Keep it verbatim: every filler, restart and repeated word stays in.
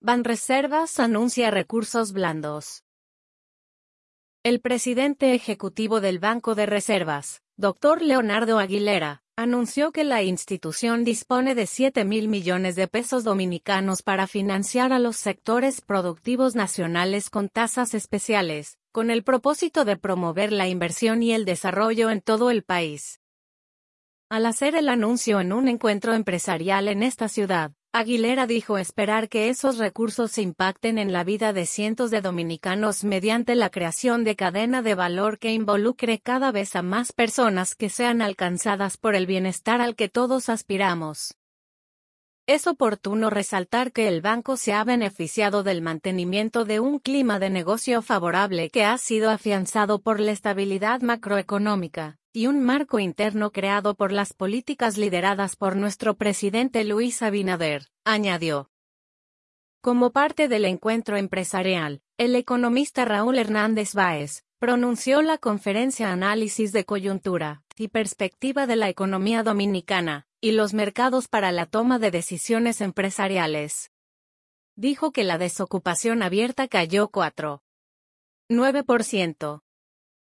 Banreservas anuncia recursos blandos. El presidente ejecutivo del Banco de Reservas, doctor Leonardo Aguilera, anunció que la institución dispone de siete mil millones de pesos dominicanos para financiar a los sectores productivos nacionales con tasas especiales, con el propósito de promover la inversión y el desarrollo en todo el país. Al hacer el anuncio en un encuentro empresarial en esta ciudad, Aguilera dijo esperar que esos recursos impacten en la vida de cientos de dominicanos mediante la creación de cadena de valor que involucre cada vez a más personas que sean alcanzadas por el bienestar al que todos aspiramos. Es oportuno resaltar que el banco se ha beneficiado del mantenimiento de un clima de negocio favorable que ha sido afianzado por la estabilidad macroeconómica y un marco interno creado por las políticas lideradas por nuestro presidente Luis Abinader, añadió. Como parte del encuentro empresarial, el economista Raúl Hernández Báez pronunció la conferencia Análisis de coyuntura y perspectiva de la economía dominicana y los mercados para la toma de decisiones empresariales. Dijo que la desocupación abierta cayó cuatro punto nueve por ciento.